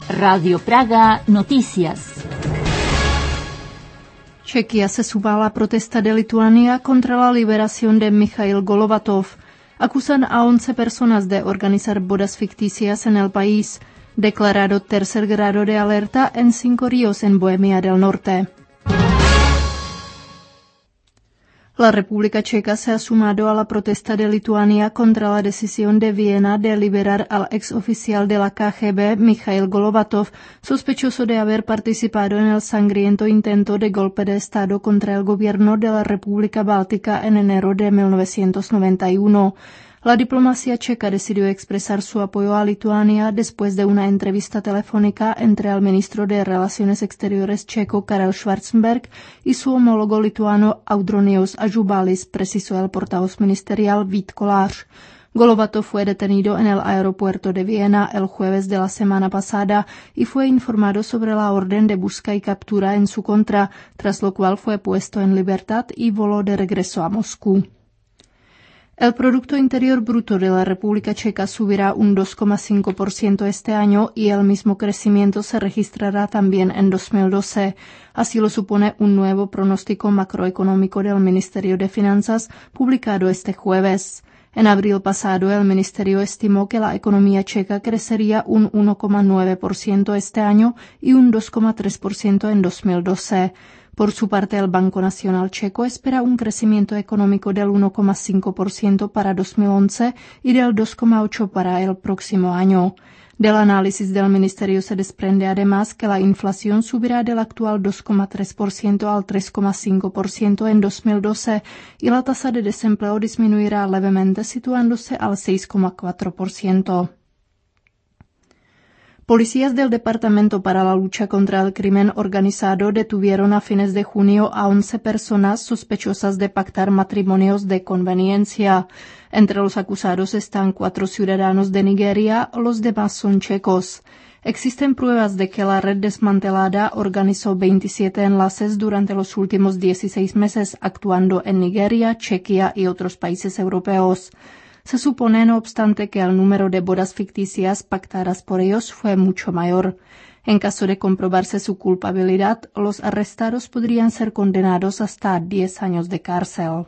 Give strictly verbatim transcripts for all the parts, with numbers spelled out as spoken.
Radio Praga Noticias. Chequia se suma a la protesta de Lituania contra la liberación de Mikhail Golovatov. Acusan a once personas de organizar bodas ficticias en el país, declarado tercer grado de alerta en cinco ríos en Bohemia del Norte. La República Checa se ha sumado a la protesta de Lituania contra la decisión de Viena de liberar al exoficial de la K G B Mikhail Golovatov, sospechoso de haber participado en el sangriento intento de golpe de Estado contra el gobierno de la República Báltica en enero de mil novecientos noventa y uno. La diplomacia checa decidió expresar su apoyo a Lituania después de una entrevista telefónica entre el ministro de Relaciones Exteriores checo Karel Schwarzenberg y su homólogo lituano Audronius Ažubalis, precisó el portavoz ministerial Vít Kolář. Golovatov fue detenido en el aeropuerto de Viena el jueves de la semana pasada y fue informado sobre la orden de busca y captura en su contra, tras lo cual fue puesto en libertad y voló de regreso a Moscú. El Producto Interior Bruto de la República Checa subirá un dos coma cinco por ciento este año y el mismo crecimiento se registrará también en dos mil doce. Así lo supone un nuevo pronóstico macroeconómico del Ministerio de Finanzas publicado este jueves. En abril pasado, el Ministerio estimó que la economía checa crecería un uno coma nueve por ciento este año y un dos coma tres por ciento en dos mil doce. Por su parte, el Banco Nacional checo espera un crecimiento económico del uno coma cinco por ciento para dos mil once y del dos coma ocho por ciento para el próximo año. Del análisis del Ministerio se desprende además que la inflación subirá del actual dos coma tres por ciento al tres coma cinco por ciento en dos mil doce y la tasa de desempleo disminuirá levemente situándose al seis coma cuatro por ciento. Policías del Departamento para la Lucha contra el Crimen Organizado detuvieron a fines de junio a once personas sospechosas de pactar matrimonios de conveniencia. Entre los acusados están cuatro ciudadanos de Nigeria, los demás son checos. Existen pruebas de que la red desmantelada organizó veintisiete enlaces durante los últimos dieciséis meses, actuando en Nigeria, Chequia y otros países europeos. Se supone, no obstante, que el número de bodas ficticias pactadas por ellos fue mucho mayor. En caso de comprobarse su culpabilidad, los arrestados podrían ser condenados hasta diez años de cárcel.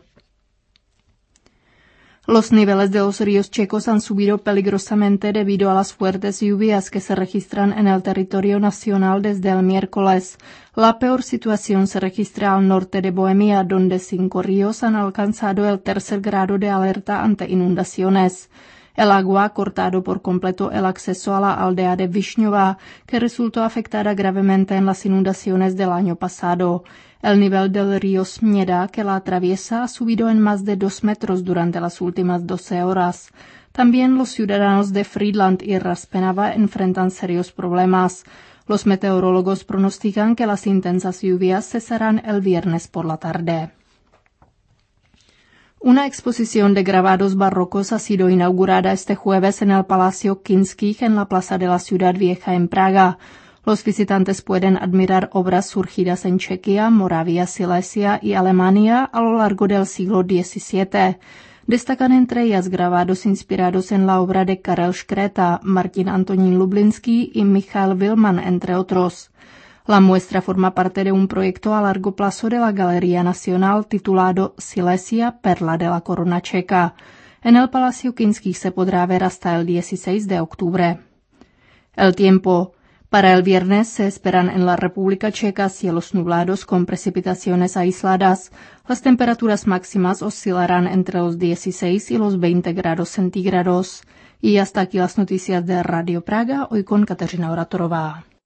Los niveles de los ríos checos han subido peligrosamente debido a las fuertes lluvias que se registran en el territorio nacional desde el miércoles. La peor situación se registra al norte de Bohemia, donde cinco ríos han alcanzado el tercer grado de alerta ante inundaciones. El agua ha cortado por completo el acceso a la aldea de Višňová, que resultó afectada gravemente en las inundaciones del año pasado. El nivel del río Směda, que la atraviesa, ha subido en más de dos metros durante las últimas doce horas. También los ciudadanos de Frýdlant y Raspenava enfrentan serios problemas. Los meteorólogos pronostican que las intensas lluvias cesarán el viernes por la tarde. Una exposición de grabados barrocos ha sido inaugurada este jueves en el Palacio Kinských en la Plaza de la Ciudad Vieja en Praga. Los visitantes pueden admirar obras surgidas en Chequia, Moravia, Silesia y Alemania a lo largo del siglo diecisiete. Destacan entre ellas grabados inspirados en la obra de Karel Škreta, Martin Antonín Lublinský y Michal Vilman, entre otros. La muestra forma parte de un proyecto a largo plazo de la Galería Nacional titulado Silesia, perla de la corona checa. En el Palacio Kinských se podrá ver hasta el dieciséis de octubre. El tiempo. Para el viernes se esperan en la República Checa cielos nublados con precipitaciones aisladas. Las temperaturas máximas oscilarán entre los dieciséis y los veinte grados centígrados. Y hasta aquí las noticias de Radio Praga, hoy con Kateřina Oratorová.